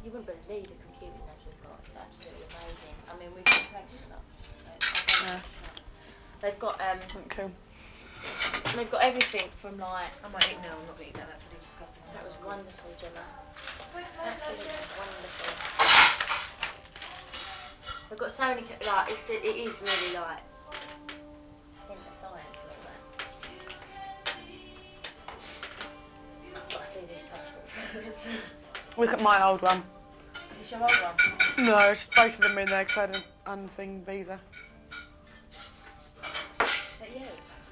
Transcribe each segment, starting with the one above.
You wouldn't believe the computing labs we've got. It's absolutely amazing. I mean, we've got thanks a lot. They've got Cool. they've got everything from like. I might eat. No, I'm not gonna eat that. That's really disgusting. That was wonderful, Gemma. Absolutely wonderful. They've got so many like it is really like into science and all that. I've got to see these passport photos. Look at my old one. Is this your old one? No, both of them are in there because I had an unthing visa. Is that you?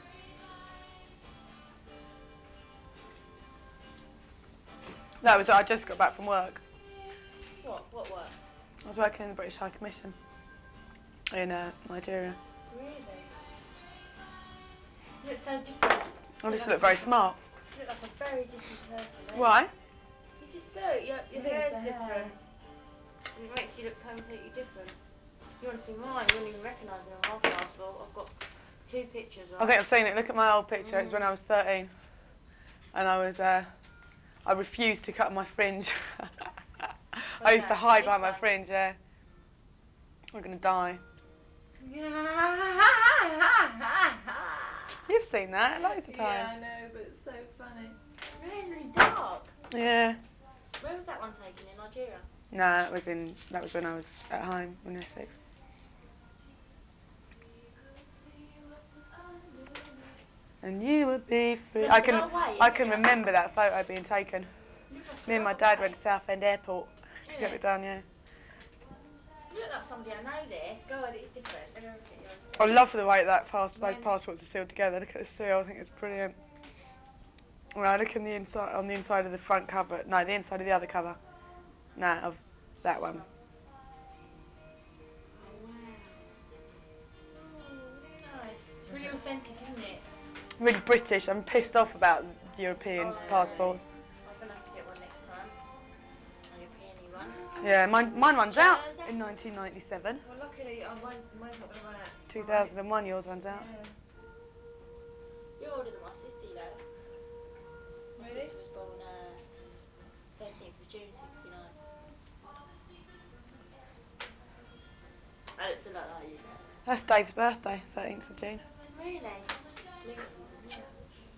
That was I just got back from work. What work? I was working in the British High Commission in Nigeria. Really? You look so different. I just look very smart. You look like a very different person, don't Why? you? You just do. Your hair's different. It makes you look completely different. You want to see mine, you wouldn't even recognise me on my passport. I've got 2 pictures, right? I think I've seen it. Look at my old picture. It's when I was 13. And I refused to cut my fringe. I used to hide behind my fringe, yeah. I'm going to die. You've seen that loads of times. Yeah, I know, but it's so funny. Your hair's really dark. Yeah. Where was that one taken? In Nigeria? No, that was when I was at home when I was 6. And you would be free. I can remember that photo being taken. Me and my dad went to Southend Airport to get it done, yeah. You look like somebody I know there. God, it's different. Everything yours is I different. love the way that those passports are sealed together. Look at the seal. I think it's brilliant. Right, look on the inside of the front cover. No, the inside of the other cover. No, of that one. Oh wow. Oh, really nice. It's really authentic, isn't it? Really British. I'm pissed off about European passports. I'm gonna have to get one next time. A European-y one. Yeah, mine runs out in 1997. Well, luckily, mine's not gonna run out. 2001, yours runs out. Yeah. You're older than my sister, you know. My Really? sister was born 13th of June, 69. I look a lot like you, don't I? That's Dave's birthday, 13th of June. Really? Lucy's, isn't it?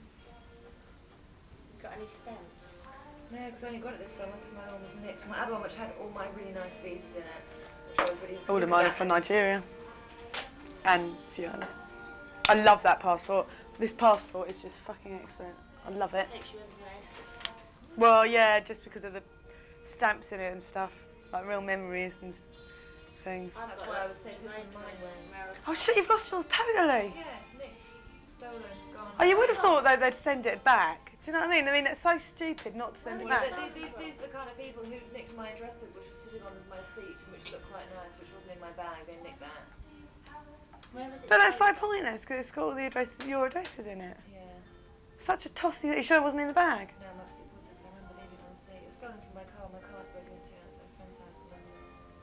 You got any stamps? No, because I only got it this summer because my other one was nicked. My other one, which had all my really nice visas in it, which I was really All of mine are for Nigeria. And a few others. I love that passport. This passport is just fucking excellent. I love it. Takes you everywhere. Well, yeah, just because of the stamps in it and stuff. Like real memories and things. That's why I was saying this one mine went. Oh shit, you've lost yours totally. Yeah, it's nicked. Stolen. Gone. Oh, you would have thought that they'd send it back. Do you know what I mean? I mean, it's so stupid not to send it back. These are the kind of people who nicked my address book, which was sitting on my seat and which looked quite nice, which wasn't in my bag. They nicked that. Where was it? But that's so pointless because it's got all the your addresses in it. Yeah. Such a tossy. You sure it wasn't in the bag? No, I'm absolutely positive because I remember leaving it on the seat. It was stolen from my car. My car's broken into at a friend's house in London.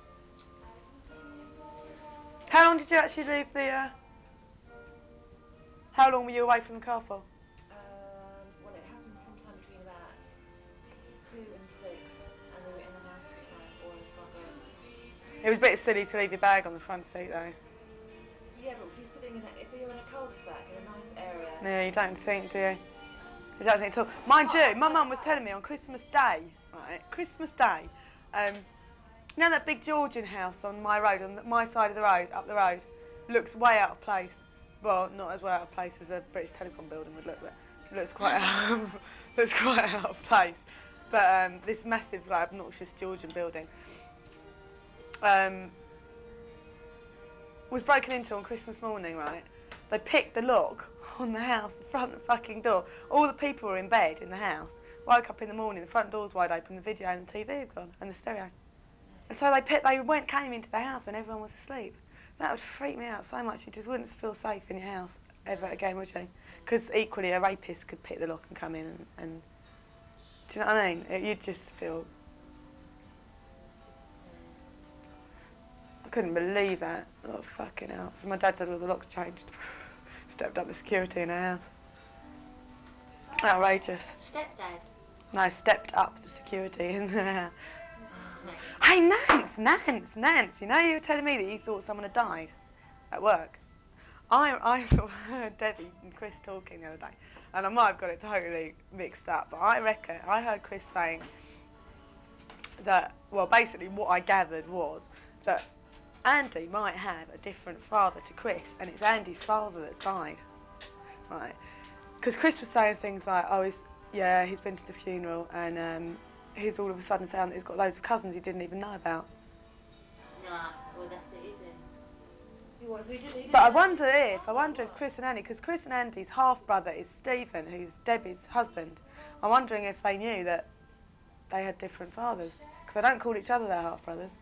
How long did you actually leave the? How long were you away from the car for? Well, it happened sometime between about 2 and 6, and we were in the house at the time, or in the front row. It was a bit silly to leave your bag on the front seat though. Yeah, but if you're in a cul-de-sac in a nice area. Yeah, you don't think, do you? You don't think at all. Mind you, my mum was telling me on Christmas Day, right? Christmas Day, you know that big Georgian house on my road, on my side of the road, up the road, looks way out of place. Well, not as way out of place as a British Telecom building would look, but it looks quite looks quite out of place. But this massive, like, obnoxious Georgian building was broken into on Christmas morning, right? They picked the lock on the house, the front fucking door. All the people were in bed in the house. Woke up in the morning, the front door's wide open, the video and the TV had gone, and the stereo. And so came into the house when everyone was asleep. That would freak me out so much. You just wouldn't feel safe in your house ever again, would you? Because equally, a rapist could pick the lock and come in and do you know what I mean? You'd just feel. I couldn't believe that. Oh, fucking hell. So my dad said all the locks changed. Stepped up the security in our house. Outrageous. Stepdad? No, stepped up the security in the house. Hey, Nance, you know you were telling me that you thought someone had died at work? I sort of heard Debbie and Chris talking the other day, and I might have got it totally mixed up, but I reckon I heard Chris saying that, well, basically what I gathered was that Andy might have a different father to Chris, and it's Andy's father that's died, right? Because Chris was saying things like, oh, he's been to the funeral, and he's all of a sudden found that he's got loads of cousins he didn't even know about. Nah, well that's it, is it? So he didn't But I know wonder anything? if Chris and Andy, because Chris and Andy's half brother is Stephen, who's Debbie's husband. I'm wondering if they knew that they had different fathers, because they don't call each other their half brothers.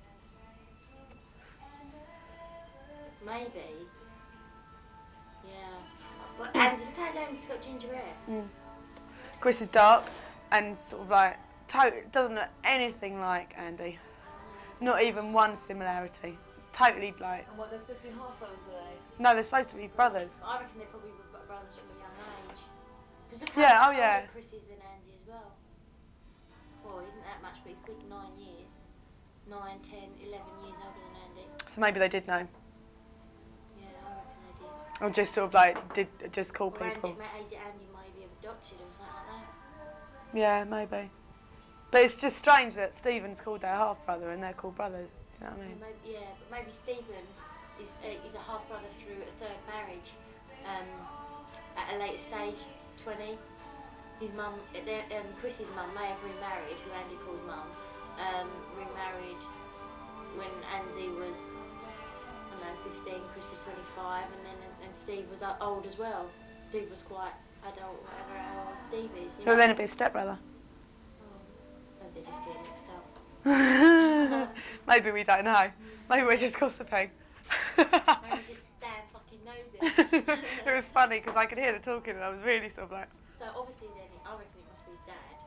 Maybe. Yeah. But Andy, look how Andy's got ginger hair. Mm. Chris is dark and sort of like doesn't look anything like Andy. No. Not even one similarity. Totally like. And what, they're supposed to be half brothers, were they? No, they're supposed to be brothers. But I reckon they probably were brothers from a young age. Because look Yeah, how oh much yeah. older Chris is than Andy as well. Well, he isn't that much, but he's good 9 years. 9, 10, 11 years older than Andy. So maybe they did know. Yeah, I reckon they did. Or just sort of like did just call Or people. Andy maybe have adopted or something like that. Yeah, maybe. But it's just strange that Stephen's called their half brother and they're called brothers. Do you know what I mean? Well, maybe, yeah, but maybe Stephen is a half brother through a third marriage. At a later stage, 20. His mum, Chris's mum may have remarried, who Andy calls mum, remarried when Andy was, I don't know, 15, Chris was 25, and Steve was old as well. Steve was quite adult, whatever how old Steve is. You So know? then it'd be a stepbrother. Oh, maybe they're just getting mixed up. Maybe we don't know. Maybe we're just gossiping. Maybe just damn fucking nosy. It was funny because I could hear the talking and I was really sort of like. So obviously then, I reckon it must be his dad.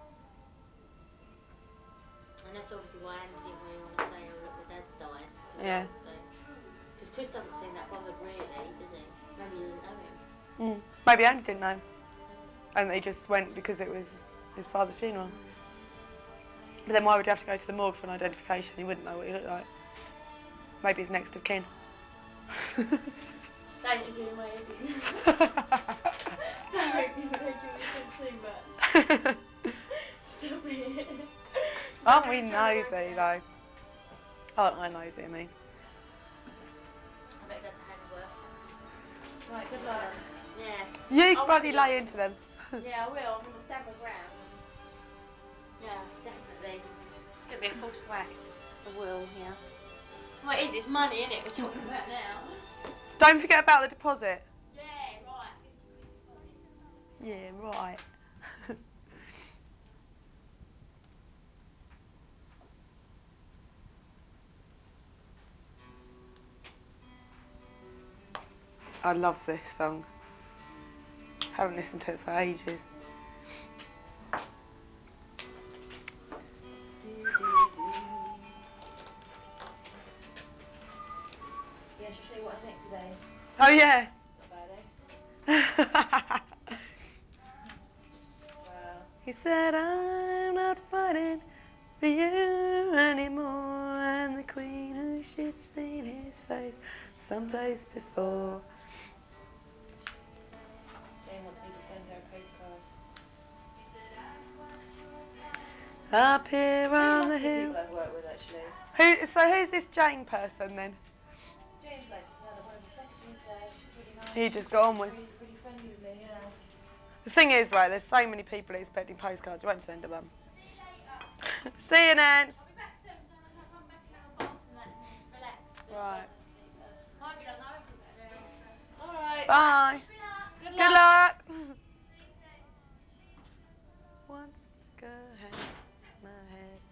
And that's obviously why Andy didn't really want to say, oh look, my dad's died. Yeah. Because Chris doesn't seem that bothered really, does he? Maybe he doesn't know him. Maybe Andy didn't know. Mm. And they just went because it was his father's funeral. Mm. But then why would you have to go to the morgue for an identification? He wouldn't know what he looked like. Maybe he's next of kin. Thank you doing my head in. Don't make me think too much. Stop it. Aren't we nosy though? Aren't I nosy, I mean? I better go to Handsworth. Right, good luck. Yeah. You I'll bloody wish you luck. lay into them. Yeah, I will. I'm going to stand my ground and yeah, definitely. It's going to be a forceful act. I will, yeah. Well, it is. It's money, isn't it? We're talking about now. Don't forget about the deposit. Yeah, right. 50 quid deposit. Yeah, right. I love this song. Haven't listened to it for ages. Yeah, should I show you what I make today? Oh yeah. Not bad, eh? Wow. He said, I'm not fighting for you anymore. And the queen who she'd seen his face someplace before. Jane wants me to send her a postcard. Up here Really on the lucky the hill. people I've worked with, actually. So who's this Jane person then? Jane's like just one of the secretaries there. She's really nice. He just got on with. Really friendly with me, yeah. The thing is, right, there's so many people expecting postcards, you won't send them. See you, Nance. I'll be back soon, so I'm going to run back and have a bath and that and relax. Right. Might be long, I won't be back very long. Alright. Bye. Wish me luck. Good Good luck. luck. See you soon. Once go ahead, my head.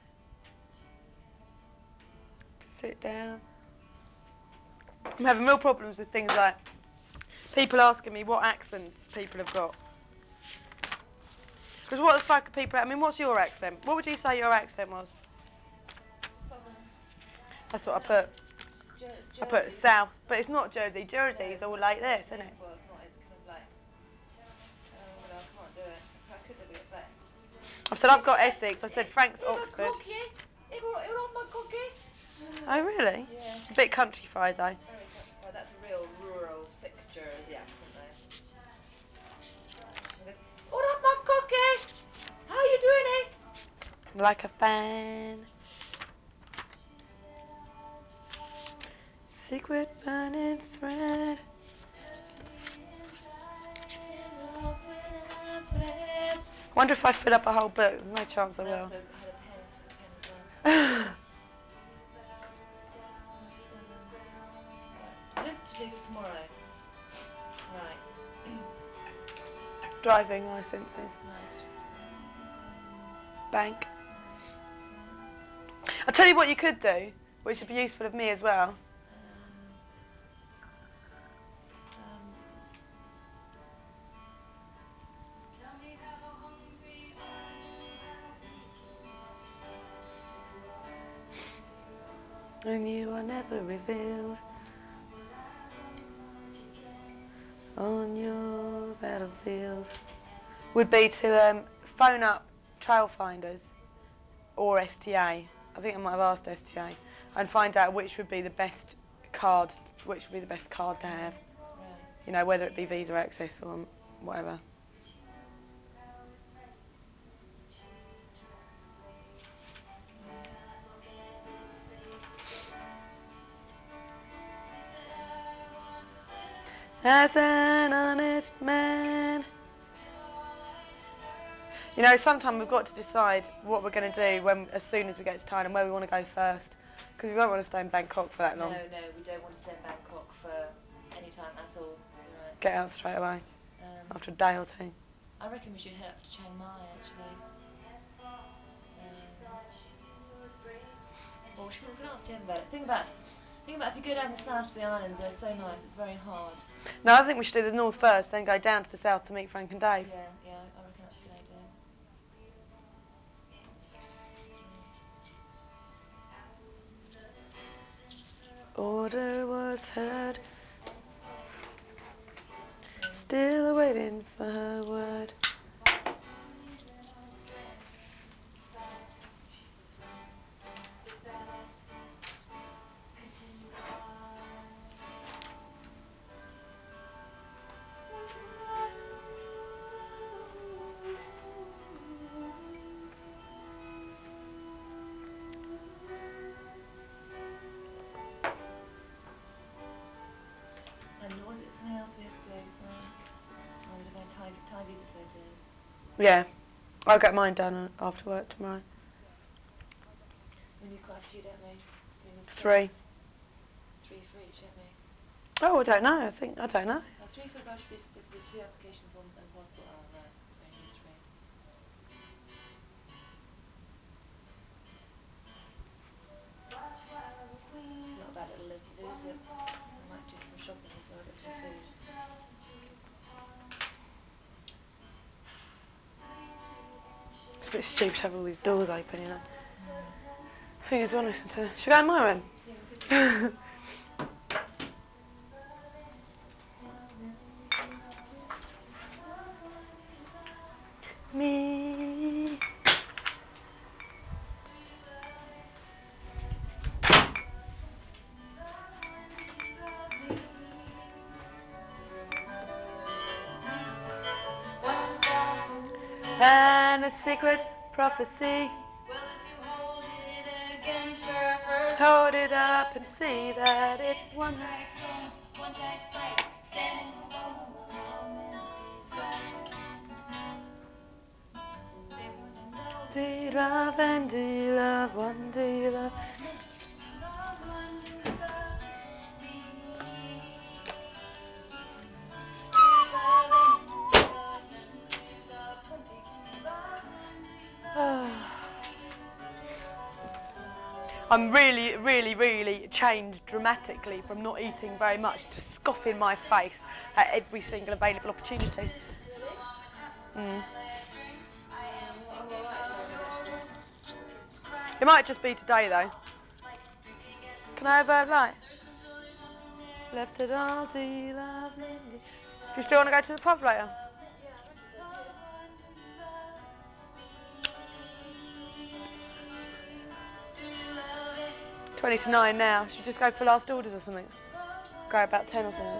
To sit down. I'm having real problems with things like people asking me what accents people have got. Because what the fuck are people? I mean, what's your accent? What would you say your accent was? Southern. That's what I put. I put Jersey. south, but it's not Jersey. Jersey No, is all like no, this, no, isn't it? well, it's not. It's kind of like. No, I can't do it. I could do it, but. I've said I've got Essex. I said Frank's You got Oxford. cookie? It on my cookie. Oh, really? Yeah. A bit countrified, though. Very countrified. That's a real rural, thick Jersey accent, though. She goes, "What up, my cookie? How you doing, eh?" Like a fan. Secret burning thread. Wonder if I fill up a whole book. There's no chance I And I will. also had a pen. I took a pen as well. Right. List to do for tomorrow. Right. Driving licences. Right. Bank. I'll tell you what you could do, which would be useful of me as well. And you are never revealed on your battlefield. Would be to phone up trail finders or STA. I think I might have asked STA and find out which would be the best card, which would be the best card to have. Right. You know, whether it be Visa Access or whatever. As an honest man. You know, sometimes we've got to decide what we're going to do as soon as we get to Thailand, where we want to go first. Because we won't want to stay in Bangkok for that long. No, we don't want to stay in Bangkok for any time at all. You're right. Get out straight away, after a day or two. I reckon we should head up to Chiang Mai, actually. Well, we can ask him about it. Think about if you go down the south to the islands, they're so nice. It's very hard. No, I think we should do the north first, then go down to the south to meet Frank and Dave. Yeah, I reckon that's a good idea. Order was heard, still waiting for her word. And was it something else we had to do? Oh, we'd have had Thai visa photos. Yeah, I'll get mine done after work tomorrow. We need quite a few, don't we? Seeing as 3. 3 for each, don't we? Oh, I don't know. I don't know. 3 for a bride should be split with 2 application forms and passport. Oh, right. We only need 3. It's not a bad little list to do, is it? I might do some shopping as well, get some food. It's a bit stupid to have all these doors open, you know. I think it's one listen to. Should we go in my room? Yeah, we could do. Me. And a secret prophecy. Well, if you hold it against her first, Hold it up and see that it's one tag fight, standing alone in this desire. They want to know. Do you love and do you love one? Do you love? Love one, do you love me? Do you love and do you love and do you love plenty? Love one, do you love? I'm really, really, really changed dramatically from not eating very much to scoffing my face at every single available opportunity. Really? Mm. I'm alright at the moment, actually. It might just be today though. Can I have a light? Left it all, do you love me? Do you still want to go to the pub later? Yeah, I reckon so too. 20 to 9 now. Should we just go for last orders or something? Go about 10 or something.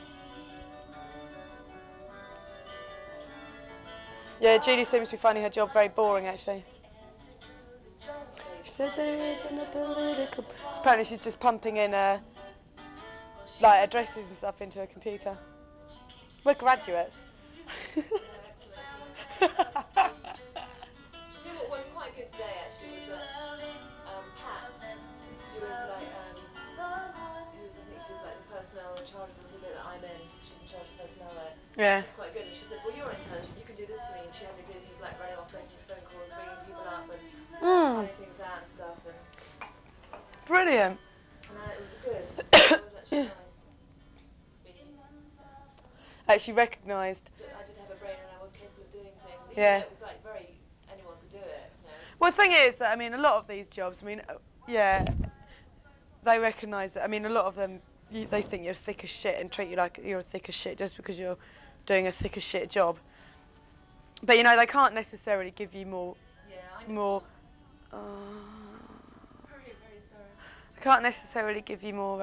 Yeah, Judy seems to be finding her job very boring actually. She said there isn't a political... Apparently she's just pumping in like addresses and stuff into a computer. We're graduates. Yeah, excellent, excellent. Do you know what was quite good today actually was that Pat, who is like who's I think is like the personnel in charge of the bit that I'm in. She's in charge of personnel there. Yeah. She's quite good, and she said, "Well, you're intelligent. You can do this for me." And she had me do things like running off making phone calls, ringing people up, and Mm, finding things out and stuff. brilliant. And it was good. It was actually nice speaking. Actually recognised. I did have a brain, and I was capable of doing things, even Yeah. though it was like very anyone could do it. You know. Well, the thing is, I mean, a lot of these jobs, I mean, yeah, they recognise that. I mean, a lot of them, they think you're thick as shit and treat you like you're thick as shit just because you're doing a thick as shit job. But you know, they can't necessarily give you more. Yeah, I know. More. Uh, Very, very sorry. they can't necessarily give you more.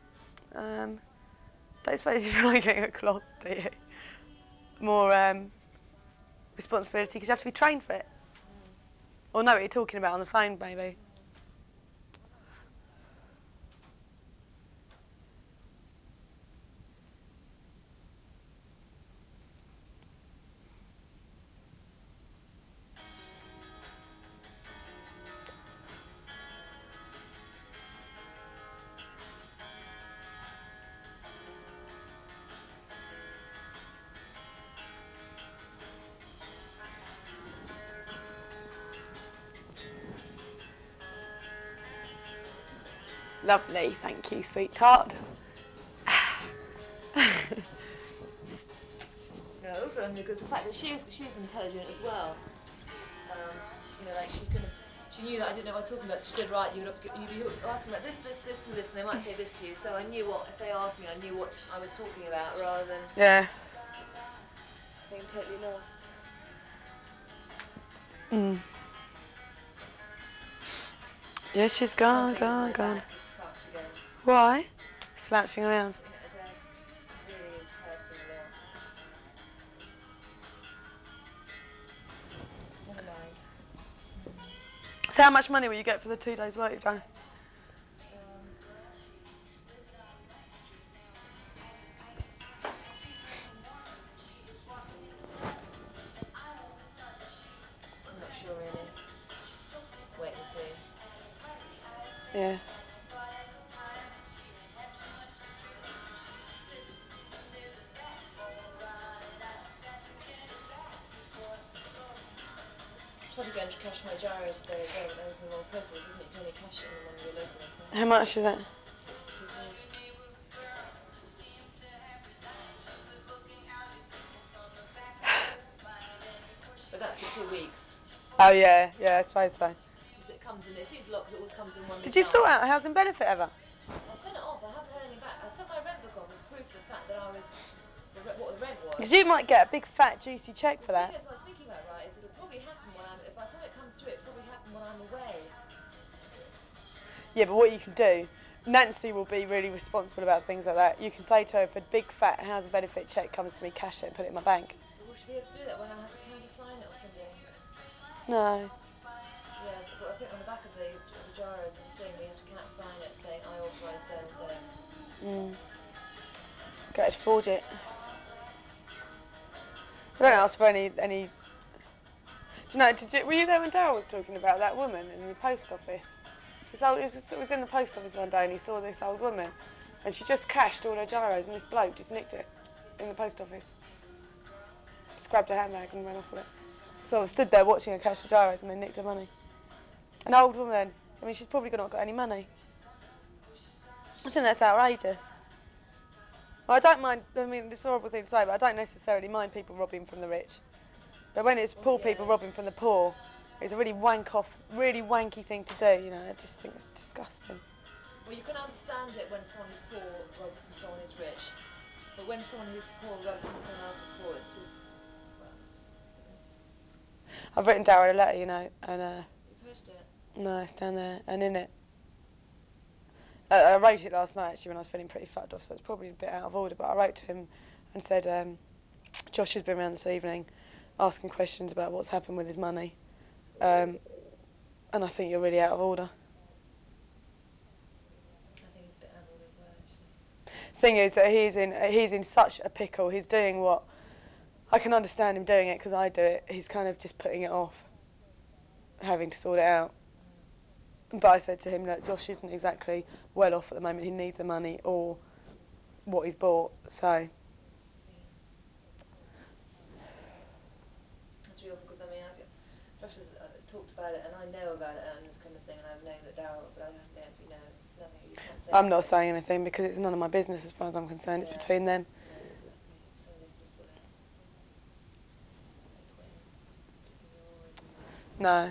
Don't suppose you feel like getting a cloth, do you? More responsibility because you have to be trained for it. Mm. Or know what you're talking about on the phone, maybe. Mm. Lovely, thank you, sweetheart. No, because the fact that she's intelligent as well. You know, like she knew that I didn't know what I was talking about. So she said, right, you'd be asking about this, this, this, and this, and they might say this to you. So I knew what if they asked me, I knew what I was talking about, rather than Yeah. being totally lost. Mm. Yeah, she's One gone, thing is gone, my gone. back is fucked again. Why? Slouching around. Sitting at a desk really is hurting a lot. Never mind. So how much money will you get for the 2 days work you've done? Um, I'm not sure really. Wait and see. Yeah. Tried to get him to cash my gyro today as well, but that was in the wrong post office, wasn't it? You can only cash it in the one with your logo on top. How much is it? 62 quid. But that's for 2 weeks. Oh yeah, yeah, I suppose so. Because it comes in, it seems a lot because it always comes in one Did big you lump. sort out a housing benefit ever? I've got it off, I haven't heard anything back. I sent my rent book off as proof of the fact that I was, what the rent was. Because you might get a big fat juicy check The for thing that. is, what I was thinking about, right, is it'll probably happen when I'm, by the time it comes through, it'll probably happen when I'm away. Yeah, but what you can do, Nancy will be really responsible about things like that. You can say to her, if a big fat housing benefit check comes to me, cash it and put it in my bank. But will she be able to do that when I have to countersign it or something? No. Yeah, but I think on the back of the gyros and the thing, you have to countersign it saying I authorise so and so. Mm. Get her to forge it. I don't Well, ask for any. No, were you there when Daryl was talking about that woman in the post office? It was in the post office one day and he saw this old woman and she just cashed all her gyros and this bloke just nicked it in the post office. Just grabbed her handbag and ran off with it. So I stood there watching her cash the gyros and they nicked her money. An old woman. I mean, she's probably not got any money. I think that's outrageous. Well, I don't mind, I mean, it's a horrible thing to say, but I don't necessarily mind people robbing from the rich. But when it's well, poor people yeah. robbing from the poor, it's a really really wanky thing to do, you know, I just think it's disgusting. Well, you can understand it when someone who's poor robs from someone who's rich, but when someone who's poor robs from someone else who's poor, it's just, well, it's just. I've written Daryl a letter, you know, and You pushed it. no, it's down there, and in it, I wrote it last night actually when I was feeling pretty fucked off, so it's probably a bit out of order. But I wrote to him and said, Josh has been around this evening, asking questions about what's happened with his money, and I think you're really out of order. I think he's a bit out of order as well, actually. Thing is that he's in such a pickle. He's doing what I can understand him doing it because I do it. He's kind of just putting it off, having to sort it out. But I said to him that Josh isn't exactly well off at the moment. He needs the money or what he's bought. So Yeah. That's really awful because I mean, Josh has talked about it, and I know about it and this kind of thing, and I've known that Daryl, but I haven't been, you know, it's nothing. You can't say I'm anything. not saying anything because it's none of my business as far as I'm concerned. Yeah. It's between them. Yeah, exactly. It's something they can just sort out. No point in dipping your oar in. No.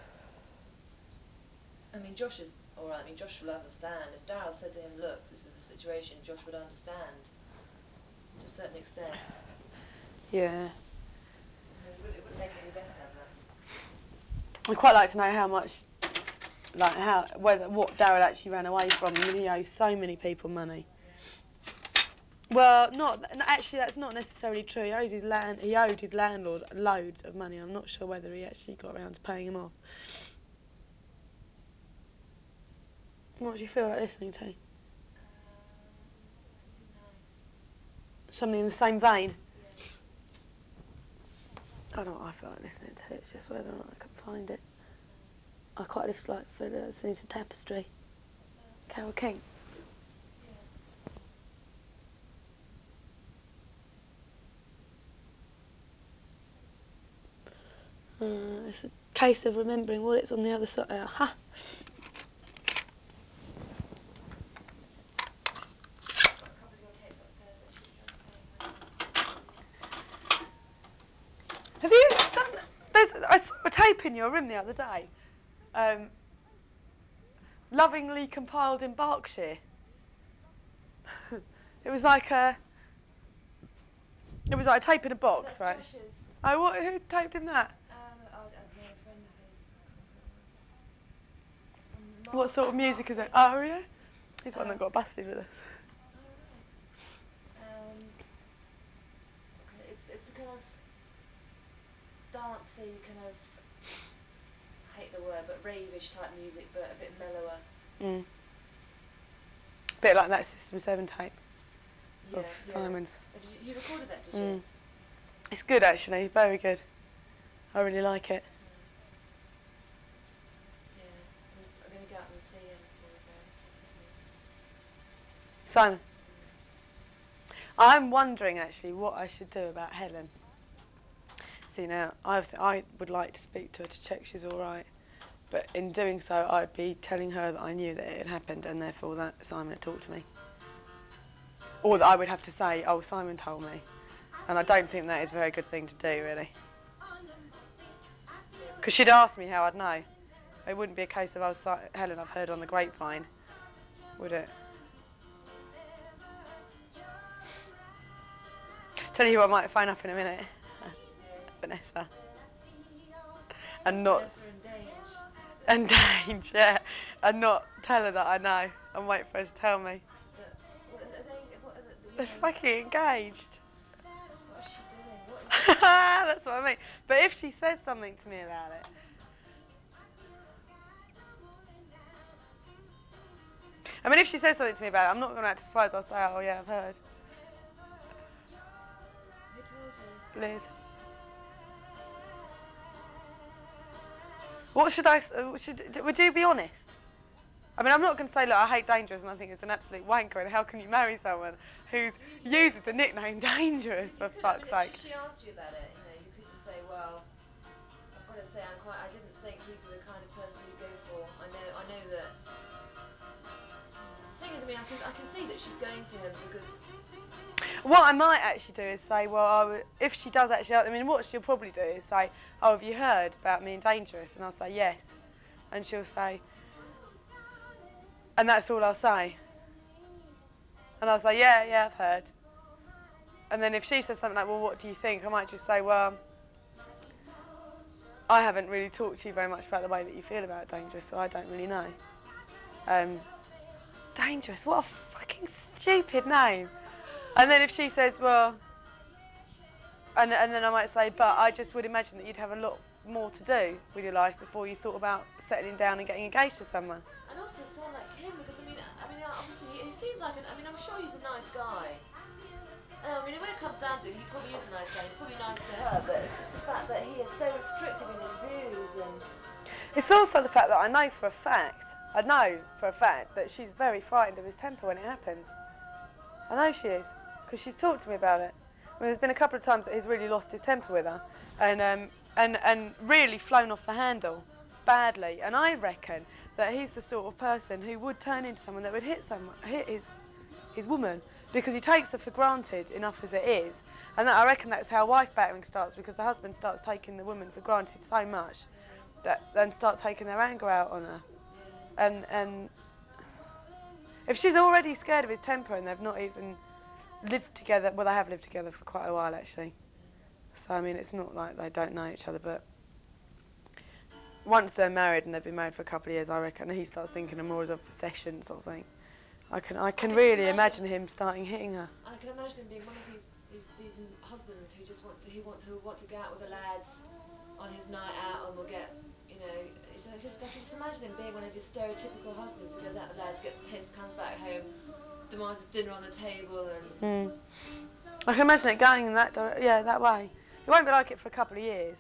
I mean, Josh is all right. I mean, Josh will understand. If Daryl said to him, "Look, this is a situation," Josh would understand to a certain extent. Yeah. I mean, it wouldn't make it any better, but I'd quite like to know how much, like what Daryl actually ran away from. I mean, he owes so many people money. yeah. Well, actually, that's not necessarily true. He owed his landlord loads of money. I'm not sure whether he actually got around to paying him off. What do you feel like listening to? Something nice. Something in the same vein? Yeah. I don't know what I feel like listening to. It's just whether or not I can find it. Uh, I quite just like listening to Tapestry. what's that? Carole King. Yeah. It's a case of remembering what it's on the other side. Ha! I've got a couple of your tapes upstairs that she was trying to play when Have you done? I saw a tape in your room the other day. Um, lovingly compiled in Berkshire. It was like a tape in a box, that's right? Josh's. Oh, who taped him that? I don't know, a friend of his. I can't remember who it was. From What Mark. sort of Mark music is it? Baker. Oh yeah, he's the one that got busted with us. Oh right. What kind of, it's a kind of dancey kind of. I hate the word, but ravish type music, but a bit mellower. Mm. Bit like that System 7 tape of Yeah, yeah. Simon's. You recorded that, did you? Mm. It's good actually, very good. I really like it. Yeah. I'm going to go up and see him before we go, definitely. Simon, Mm. I'm wondering actually what I should do about Helen. See now, I would like to speak to her to check she's all right, but in doing so, I'd be telling her that I knew that it had happened, and therefore that Simon had talked to me, or that I would have to say, "Oh, Simon told me," and I don't think that is a very good thing to do, really. Yeah, Because she'd ask me how I'd know. It wouldn't be a case of, "Oh, Helen, I've heard on the grapevine," would it? Tell you who I might phone up in a minute. yeah. Vanessa. And not Vanessa and Dange. and Dange, yeah, and not tell her that I know and wait for her to tell me. But what are they? What are the, you They're know? fucking engaged. What is she doing? What is? That's what I mean. But if she says something to me about it, I mean, if she says something to me about it, I'm not going to act surprised. I'll say, "Oh yeah, I've heard." Who told you? Liz. What should I? Would you be honest? I mean, I'm not going to say, look, I hate Dangerous and I think it's an absolute wanker, and how can you marry someone who uses the nickname Dangerous, You for could. I fuck's mean, if sake? she asked you about it, you know, you could just say, well, I've got to say, I didn't think he'd be the kind of person you'd go for. I know that. The thing is, I mean, I can see that she's going for him because. What I might actually do is say, well, if she does actually, I mean, what she'll probably do is say, oh, have you heard about me and Dangerous? And I'll say, yes. And she'll say, and that's all I'll say. And I'll say, yeah, yeah, I've heard. And then if she says something like, well, what do you think? I might just say, well, I haven't really talked to you very much about the way that you feel about Dangerous, so I don't really know. Dangerous. What a fucking stupid name. And then if she says, well, and then I might say, but I just would imagine that you'd have a lot more to do with your life before you thought about settling down and getting engaged to someone. And also someone like him, because obviously he seems like I'm sure he's a nice guy. I mean, when it comes down to it, he probably is a nice guy. He's probably nice to her, but it's just the fact that he is so restrictive in his views and. It's also the fact that I know for a fact that she's very frightened of his temper when it happens. I know she is, because she's talked to me about it. I mean, there's been a couple of times that he's really lost his temper with her, and really flown off the handle badly. And I reckon that he's the sort of person who would turn into someone that would hit his woman, because he takes her for granted enough as it is. And I reckon that's how wife battering starts, because the husband starts taking the woman for granted so much that then start taking their anger out on her. And if she's already scared of his temper and they've not even lived together, well, they have lived together for quite a while actually. So I mean, it's not like they don't know each other, but once they're married and they've been married for a couple of years, I reckon he starts thinking of more as a possession sort of thing. I can really imagine him starting hitting her. And I can imagine him being one of these husbands who just want to go out with the lads on his night out and will get, I can just imagine him being one of his stereotypical husbands who goes out with the lads, gets pissed, comes back home, demands his dinner on the table and. I can imagine it going in that way. It won't be like it for a couple of years,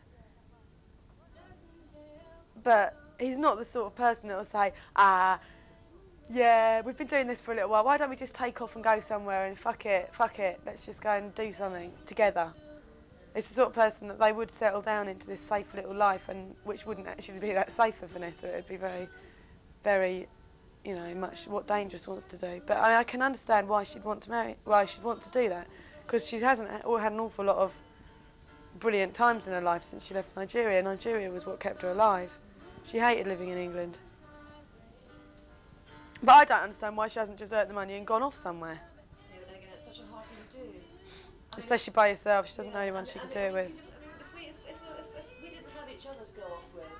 but he's not the sort of person that will say, yeah, we've been doing this for a little while, why don't we just take off and go somewhere and fuck it, let's just go and do something together. It's the sort of person that they would settle down into this safe little life, and which wouldn't actually be that safe for Vanessa. It'd be very, very, much what Dangerous wants to do. But I can understand why she'd want to do that, because she hasn't had an awful lot of brilliant times in her life since she left Nigeria. Nigeria was what kept her alive. She hated living in England. But I don't understand why she hasn't just earned the money and gone off somewhere. Yeah, but then again, it's such a hard thing to do. Especially by herself. She doesn't know anyone she can do it with. If we didn't have each other to go off with,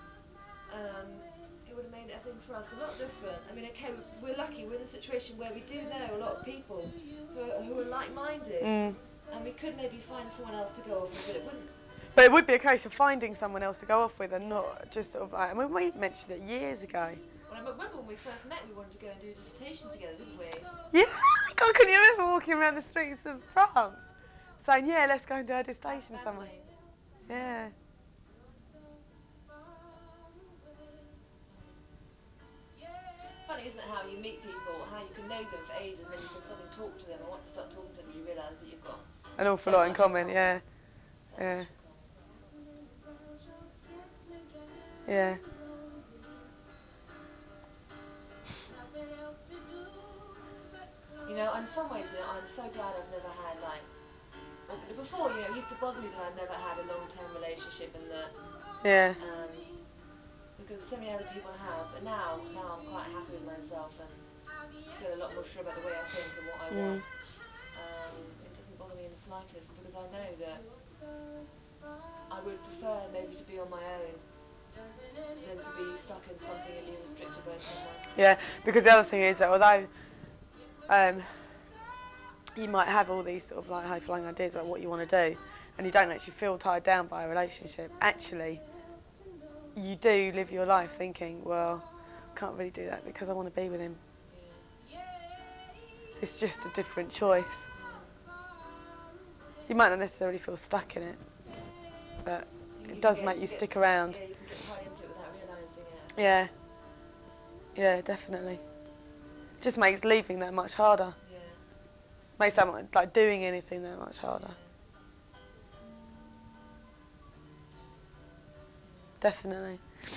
it would have made, I think, for us a lot different. I mean, okay, we're lucky. We're in a situation where we do know a lot of people who are like-minded, and we could maybe find someone else to go off with, but it wouldn't. But it would be a case of finding someone else to go off with, and not just sort of like. I mean, we mentioned it years ago. Well, I remember when we first met, we wanted to go and do a dissertation together, didn't we? Yeah, God, can you remember walking around the streets of France saying, yeah, let's go and do a dissertation somewhere? Yeah. Funny, isn't it, how you meet people, how you can know them for ages, and then you can suddenly talk to them, and once you start talking to them, you realise that you've got An awful so lot in much in common, common. yeah. So Yeah. much in common. Yeah. In some ways, I'm so glad I've never had or before, it used to bother me that I'd never had a long-term relationship and that, Yeah. because so many other people have, but now I'm quite happy with myself and feel a lot more sure about the way I think and what I want. It doesn't bother me in the slightest, because I know that I would prefer maybe to be on my own than to be stuck in something and be restricted by someone. Yeah, because the other thing is that although you might have all these sort of like high-flying ideas about what you want to do, and you don't actually feel tied down by a relationship, actually you do live your life thinking, well, I can't really do that because I want to be with him. Yeah. It's just a different choice. You might not necessarily feel stuck in it, but it does make you stick around. Yeah, you can get tied into it without realising it, I think. Yeah. Yeah, definitely. Just makes leaving that much harder. Yeah. Makes that like doing anything that much harder. Definitely.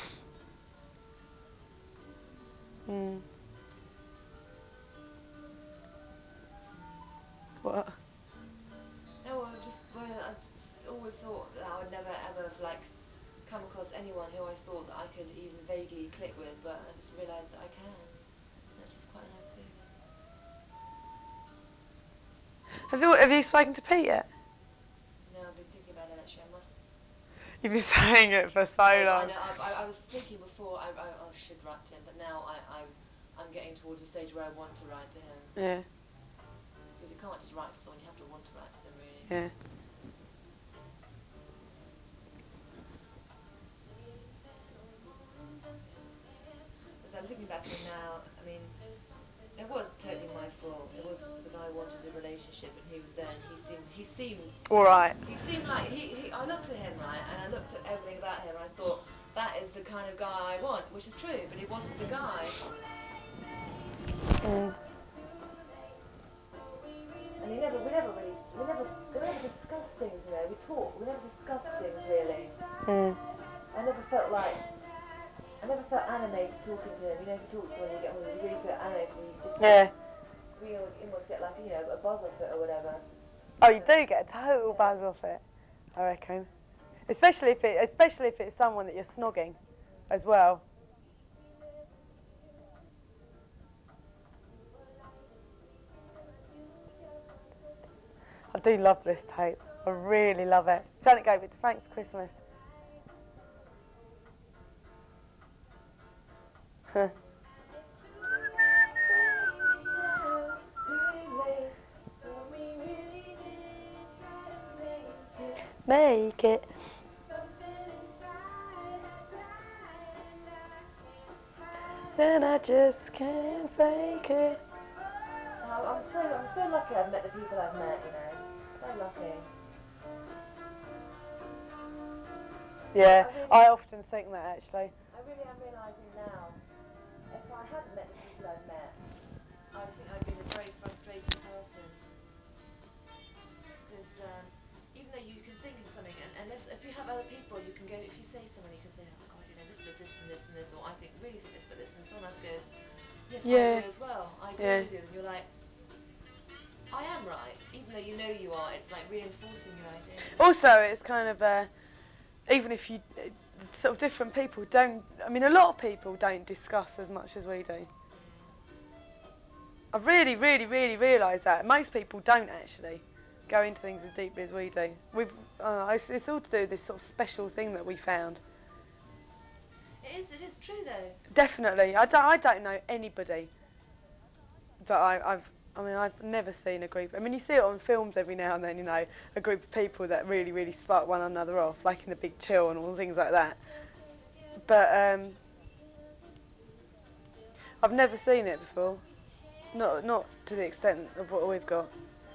What? No, I just always thought that I would never ever have come across anyone who I thought that I could even vaguely click with, but I just realised that I can. And it's just quite a nice feeling. Have you spoken to Pete yet? No, I've been thinking about it actually. I must. You've been saying it for so No, but I long. know. I was thinking before I should write to him, but now I'm getting towards a stage where I want to write to him. Yeah. Because you can't just write to someone, you have to want to write to them, really. Yeah. Because I'm looking back at it now, I mean, it was totally my fault. It was because I wanted a relationship and he was there and All right. he seemed like, I looked at him, right, and I looked at everything about him and I thought, that is the kind of guy I want, which is true, but he wasn't the guy. Mm. And they never discussed things, you know, we never discussed things, really. Mm. I never felt animated talking to him. You know, if you talk to someone, you really feel animated, and you just sort of, Yeah. you almost get like, a buzz off it or whatever. Oh, you do get a total buzz off it, I reckon. Especially if it's someone that you're snogging, as well. I do love this tape. I really love it. Janet gave it to Frank for Christmas. Make it. Then I just can't fake it. I'm so lucky I've met the people I've met, you know. So lucky. Yeah, I often think that actually. I really am realising now, if I hadn't met the people I've met, I think I'd been a very frustrated person. Because even though you can think of something, and unless if you have other people, you can go. If you say someone, you can say, "Oh God, you know, this does this and this and this," or "I really think this about this," and someone else goes, "Yes, I do Yeah, as well. I agree yeah. with you." And you're like, "I am right," even though you know you are. It's like reinforcing your ideas. Also, it's kind of even if you sort of different people don't. I mean, a lot of people don't discuss as much as we do. Mm. I've really, really, really realised that most people don't actually go into things as deeply as we do. It's all to do with this sort of special thing that we found. It is true though. Definitely, I don't know anybody that I've never seen a group. I mean, you see it on films every now and then, you know, a group of people that really, really spark one another off, like in The Big Chill and all things like that. But I've never seen it before. Not to the extent of what we've got.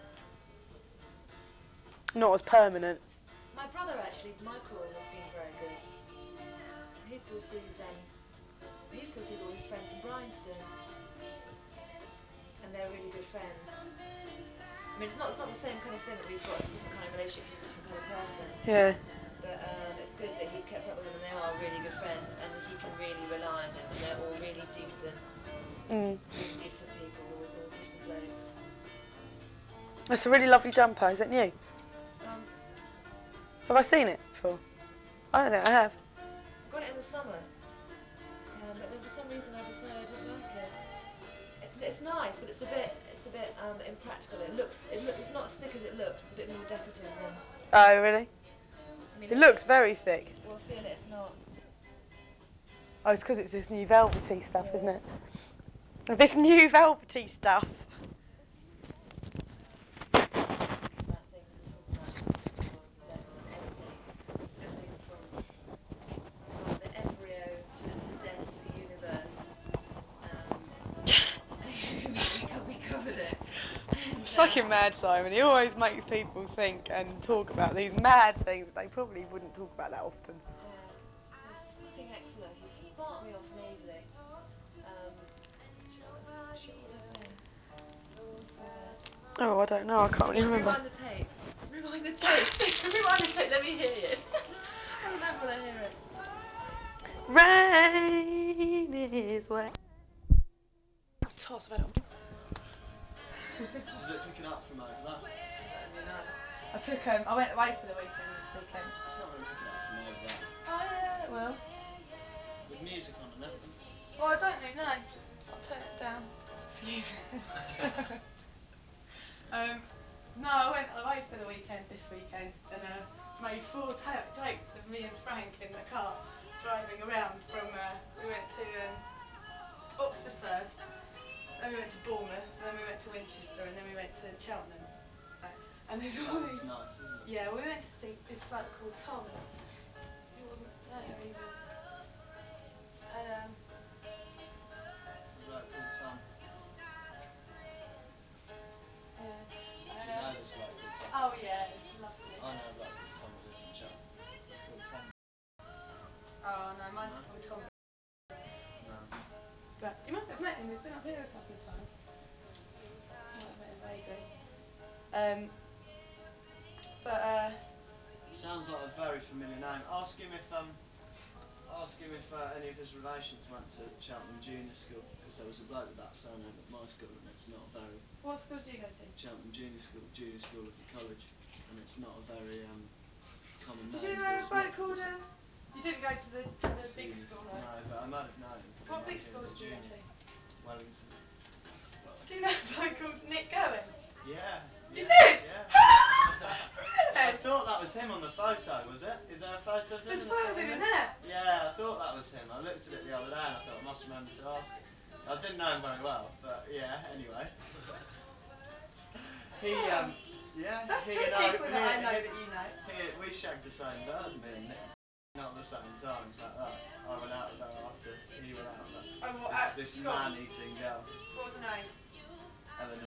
Not as permanent. My brother actually, Michael, has been very good. He still sees all his friends from Bryanston, and they're really good friends. I mean, it's not the same kind of thing that we've got. It's a different kind of relationship. He's a different kind of person. Yeah. But it's good that he's kept up with them, and they are really good friends, and he can really rely on them, and they're all Mm. really decent people, all decent blokes. It's a really lovely jumper. Is it new? Um, Have I seen it before? I don't think I have. I got it in the summer, but then for some reason I decided I didn't like it. It's nice, but it's a bit impractical. It's not as thick as it looks. It's a bit more decorative than. Oh, really? I mean, It looks very thick. we'll feel it if not. Oh, it's because it's this new velvety stuff, isn't Yeah. it? This new velvety stuff. That thing because we're talking about God and the devil and everything from the embryo to death to the universe. Um, we covered it, and Fucking mad Simon. He always makes people think and talk about these mad things they probably wouldn't talk about that often. yeah, he's fucking excellent. He sparked me off amazingly. Um, shit, what was I saying? Before that. Oh, I don't know. I can't really remember. Rewind the tape. Rewind the tape. Rewind the tape. Let me hear it. I'll remember when I hear it. Rain is wet. Toss of it on. Does it pick it up from over there? Don't really know. I went away for the weekend this weekend. It's not going to pick it up from over there. Oh yeah, it will. With music on and everything. Well, I don't really know. I'll turn it down. Excuse me. No, I went away for the weekend this weekend and made 4 takes of me and Frank in the car driving around from. We went to Oxford first, But you must have met him. He's been up here a couple of times. Might have met him vaguely. But Sounds like a very familiar name. Ask him if any of his relations went to Cheltenham Junior School, because there was a bloke with that surname at my school, and it's not a very what school do you go to? Cheltenham Junior School of the college, and it's not a very common Did name. you But know a his bloke missus called was a You didn't go to the big senior. school though. No, but I might have known him because I What met big him school in did you go junior. to? Wellington. Do you know a bloke called Nick Going? Yeah. You Yeah. did? Yeah. I Really? thought that was him on the photo. Was it? Is there a photo of him There's in the photos of same him in room? there. Yeah, I thought that was him. I looked at it the other day and I thought I must remember to ask him. I didn't know him very well, but yeah. Anyway, he Oh, yeah, that's he two and people that I know that you know. we shagged the same bird, me and Nick. Not at the same time, in fact, that I went out with her after he went out with her. Oh, what, This at school? man-eating girl, What was her name? Eleanor.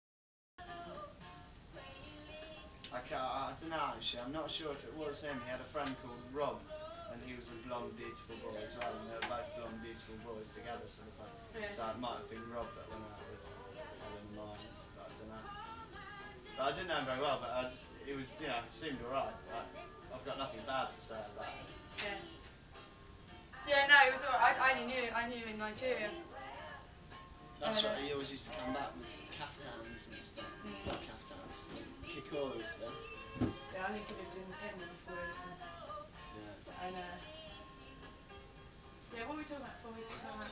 I don't know actually. I'm not sure if it was him. He had a friend called Rob, and he was a blonde, beautiful boy as well, and they were both blonde, beautiful boys together, sort of thing. Yeah. So it might have been Rob that went out with Eleanor Myers, but I don't know. But I didn't know him very well, but he was, he seemed alright. Like, I've got nothing bad to say about him. Yeah. Yeah, no, it was alright. I knew him in Nigeria. That's right. He always used to come back with kaftans and stuff. Mm. Not kaftans, kikoris, yeah. Yeah, I think he lived in Kenya before he lived in. Yeah. And yeah, what were we talking about before we talking about?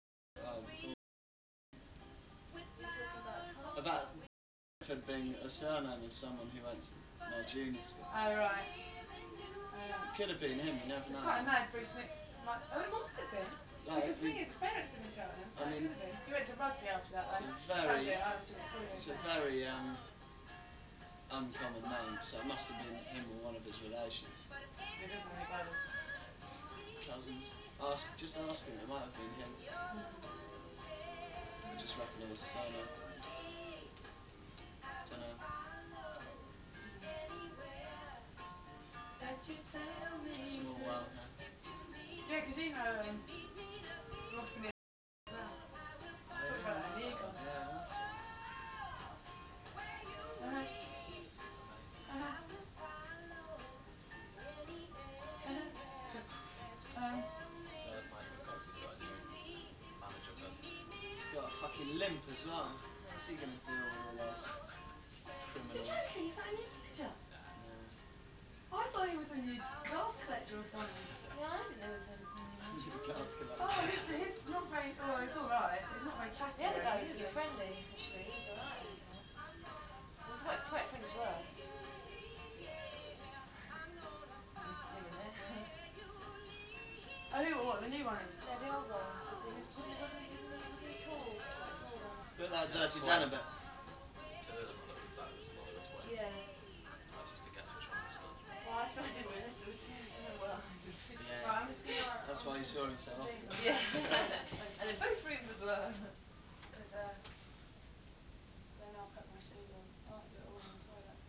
You were talking about Tom? About had been a surname of someone who went to my junior school. Oh right. It could have been him. You never know. It's quite a mad Bruce Nick. Oh, it might have been. Like, Because the thing is, his parents live in Cheltenham, so I it mean, could have been. He went to rugby after that though. it's a That was very, it. I was still at school those it's a days. very uncommon name. So it must have been him or one of his relations. He doesn't have any brothers. Cousins. Just ask him. It might have been him. I just recognise the surname. Don't know. That you tell me Small to. world, huh? Yeah, because you know Ross and Ian as well. Oh, Talked yeah, about that in that's the econ. right. Yeah, that's right. Uh-huh. Amazing. Uh-huh. Uh-huh. My econ cogs has got a new manager person. He's got a fucking limp as well. How's he gonna deal with all those You're criminals? joking? Is that a new manager? Yeah. I thought he was a new glass collector or something. Yeah, I didn't know it was a new manager either. Glass collector. Oh, his not very. Oh, it's all right. He's not very The chatty other or guy anything, was is pretty he? friendly, actually. He was alright, I thought. It was quite friendly to us. He's singing there. Oh, who? What? The new one is? No, the old one. Wasn't he tall? Quite tall then. Bit like Yeah, Dirty Dan twin. a bit. Two of them look exactly similar. They were twins. Yeah. I was just to guess which one was SpongeBob. Well, I didn't realise there were two. Well, Yeah. Right, I'm just gonna. That's I'm why he just saw gonna him so put James often. on yeah. the toilet at the same And in time. both rooms as well. Because then I'll put my shoes on. I might do it all in the toilet.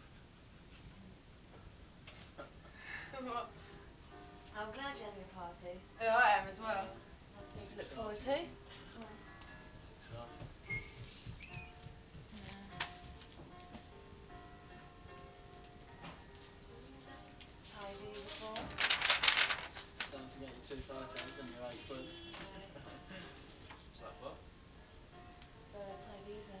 What? I'm glad you're having a party. Yeah, I am as well. Yeah. Lots of things to It's look forward exciting, to. isn't it? It's exciting. Yeah. Hi, Visa form. Don't forget your 2 photos and your £8. Right. Was that for? For Thai Visa.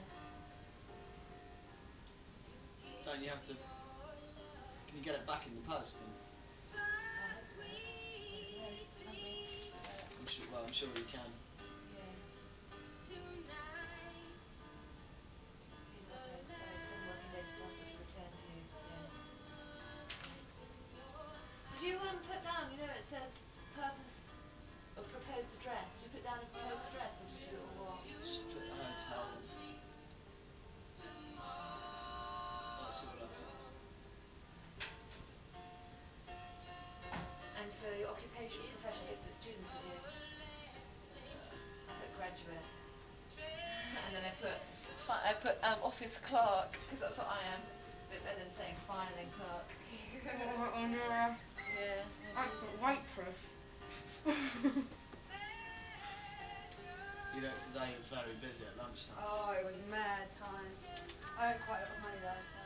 Don't you have to? Can you get it back in the post? Can you? I hope so. I don't know. I haven't been. But I'm sure you can. yeah. Visa post. 7 working days for passport to return to you. Yeah. Did you put down? You know, it says purpose or proposed address. Did you put down a proposed address, or did you, or what? Just put hotels. That's all I put. And for your occupation, profession, you put student, did you? Yeah. I put graduate. And then I put office clerk because that's what I am. It's a bit better than saying filing clerk. On your. Yeah, my I visa. put waitress. You looked as though you were very busy at lunchtime. Oh, it was mad times. I earned quite a lot of money though, so.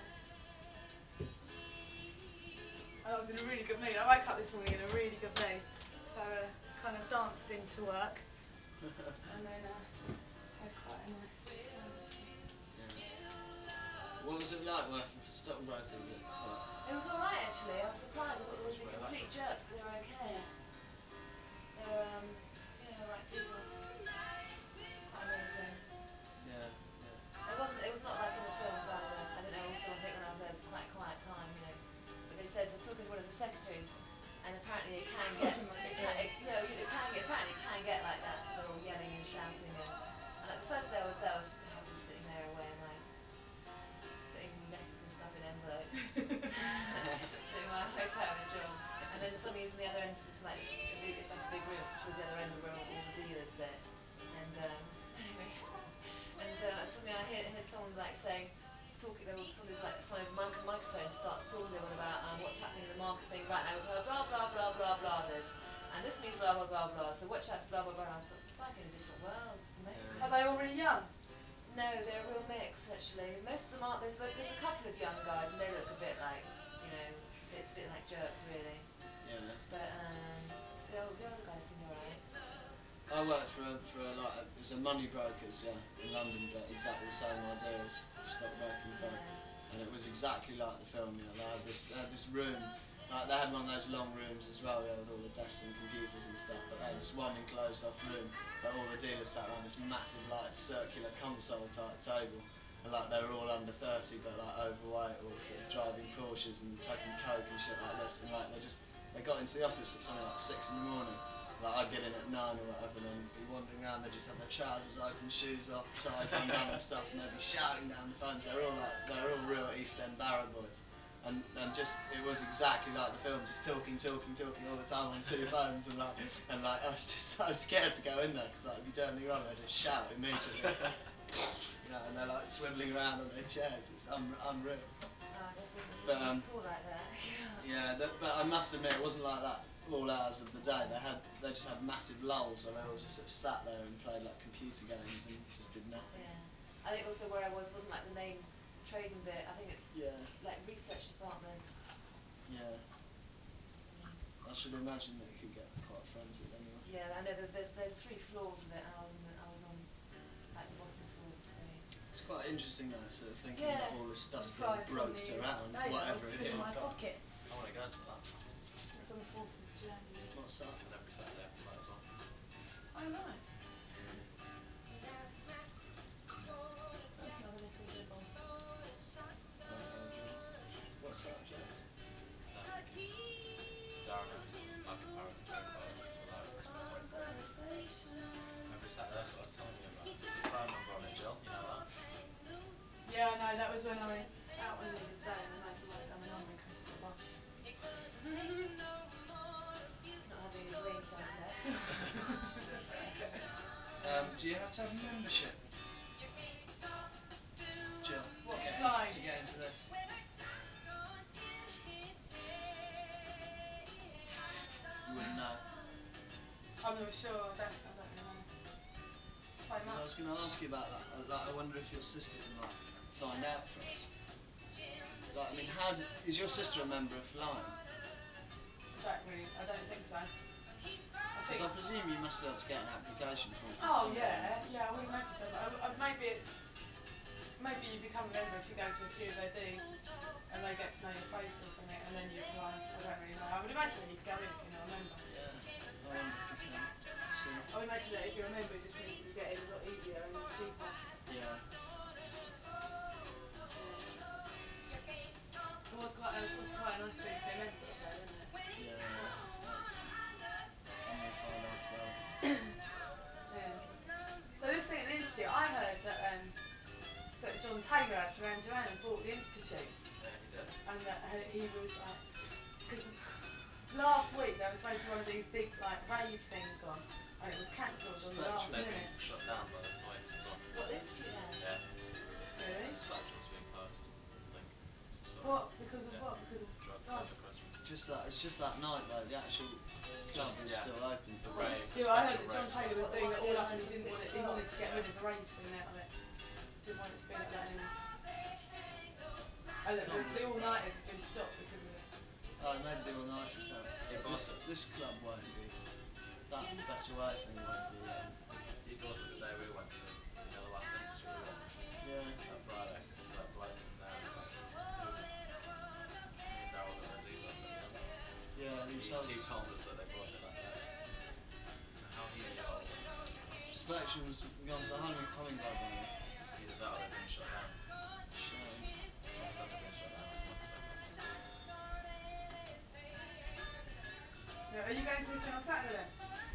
And I was in a really good mood. I woke up this morning in a really good mood. So kind of danced into work and then had quite a nice time actually. Yeah. What was it like working for stockbrokers? Was it quite? It was all right actually. I was surprised. I thought they What'd would you be put it like? complete jerks, but they were okay. They were, right people. Quite amazing. Yeah, yeah. It wasn't. It was not like in the films either. I think they also. I think when I was there, it was quite a quiet time, But they said I was talking to one of the secretaries, and apparently it can get. Wasn't like the It can. film. It can get. Apparently it can get like that. So they're all yelling and shouting and like the first day I was there, I was just happily sitting there wearing my putting letters and stuff in envelopes, doing my hotel job. And then suddenly it's in the other end. It's like it's like a big room. It's towards the other end of where all the dealers sit. And anyway, and suddenly I heard someone like saying, talking. There was someone over microphone starts talking to everyone about what's happening in the market, saying right now we've heard blah blah blah blah blah this. And this means blah blah blah blah. So watch out for blah blah blah. And I thought it's like in a different world. It's Are amazing. they all really young? No, they're a real mix actually. Most of them aren't. There's a couple of young guys, and they look a bit like bit like jerks really. Yeah. But the older guys seemed alright. I worked for a lot. It's a money brokers, yeah, in London, but exactly the same idea as the stockbroking firm. Yeah, And it was exactly like the film. They had this room, like they had one of those long rooms as well, with all the desks and computers and stuff. But they had this one enclosed off room where all the dealers sat around this massive like circular console type table, and like they were all under 30, but like overweight or sort of driving Porsches and taking coke and shit like this. And like they got into the office at something like 6 in the morning. Like I'd get in at 9 or whatever, and then be wandering around. They'd just have their trousers open, shoes off, ties undone and stuff, and they'd be shouting down the phones. They're all real East End Barra boys, and just it was exactly like the film, just talking, talking, talking all the time on two phones, and I was just so scared to go in there because like if you do anything wrong, they just shout immediately, and they're like swiveling around on their chairs. It's unreal. it But doesn't talk like that. yeah, but I must admit, it wasn't like that all hours of the day. They just had massive lulls where they all just sort of sat there and played like computer games and just did nothing. Yeah, I think also where I was wasn't like the main trading bit. I think it's Yeah, like research department yeah. or something. I should imagine that it could get quite frenzied anyway. Yeah, I know that there's 3 floors of it, and I was on like the bottom floor of 3. It's quite interesting though, sort of thinking that Yeah, all this I stuff's being surprised on broked New Year's around, Day that I was whatever it still in my is. What's that? pocket. I want to go to that. It's on the 4th of January. What's that? It's every Saturday after that as well. Oh nice. Mm. That's another little dribble. Okay, dribble. What's that, Joe? No, thank you. Darren has some happy parents to drink by, so like stuff like Conversation. every Saturday. That's what I was telling you about. There's a phone number on it, Jill. You know that? Yeah, I know, that was when I went out on New Year's Day and I made you write down the number in case I got lost. Not having any brain cells left. Do you have to have membership, Jill, What, for flying? to get into this? You wouldn't know. I'm not sure, I don't really know. Play Because I much. was going to ask you about that. Like, I wonder if your sister can like find out for us. Like, I mean, is your sister a member of Flying? I don't think so. I Because think, I presume you must be able to get an application form from oh somebody. yeah, I would imagine so, but maybe you become a member if you go to a few of their dues and they get to know your face or something and then you apply. I don't really know. I would imagine that you could go in if you're not a member. Yeah, I wonder if you can. See? I would imagine that if you're a member it just means that you get in a lot easier and cheaper. Yeah. Yeah. It was quite a nice thing to be a member of though, isn't it? Yeah, yeah. Excellent. I'm going to find out about it. Yeah. So this thing at the Institute, I heard that John Taylor had Duran Duran and bought the Institute Yeah, he did. and that he was like, because last week there was supposed to be one of these big like rave things on and it was cancelled on the Which last Spectrum. they've been minute. shut down by the police as well. What the institute has. Yeah, Really? the Spectrum's been closed. I think that's the story. What? Because of Yeah, what? Because of drugs drugs? at Christmas. It's just that night though. The actual club Just is yeah, still open. the What? rave, the Yeah, I heard Spectrum that John rave's Taylor closed. was What, the doing one it that all goes up on and until 6 he wanted with the rain singing out of it. Didn't want it to be like that anymore. Oh look, Can't the believe that. all-nighters have been stopped because of it. Oh, maybe the all-nighters now. He But bought this it. this club won't be. That Better Way thing won't be. He bought it the day we went to. You know, the last Institute we went. Yeah. That Friday. There's that bloke from there who me and Daryl got Aziz off at the end. Yeah, And he told. he told us that they bought it that day. So how he knew all of it, Spectrum's gone to the Humming Club, haven't they? either that or they've been shut down. Shame. It's almost like they've been shut down automatically. Yeah, are you going to this thing on Saturday then?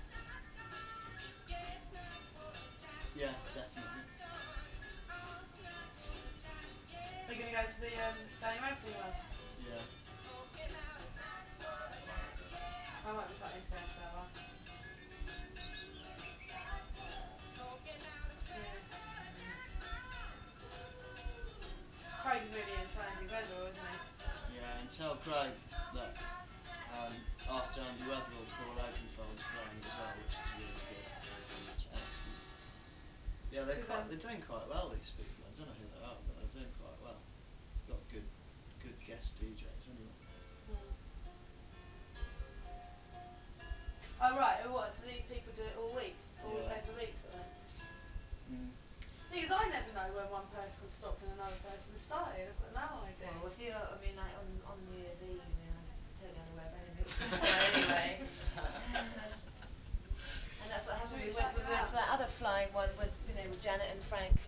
Yeah, definitely. Are you going to go to the Danny Rad thing, love? Yeah. I might not go. I might be quite into going to that one. Yeah. Craig's really into Andy Weatherall, isn't he? Yeah, and tell Craig that after Andy Weatherall, Paul Oakenfold's playing as well, which is really good. Who's doing it? It's excellent. Yeah, they're doing quite well, these people. I don't know who they are, but they're doing quite well. Got good guest DJs anyway. Oh right, what, do these people do it all week? All Yeah. every week sort of thing? Mm. Thing is, I never know when one person stopped and another person started. I've got no idea. Well, if you, I mean, like on New Year's Eve, I mean, I was totally unaware if anything was going on anyway. And that's what So happened. it's We went shutting to down. that other flying one with, you know, with Janet and Frank.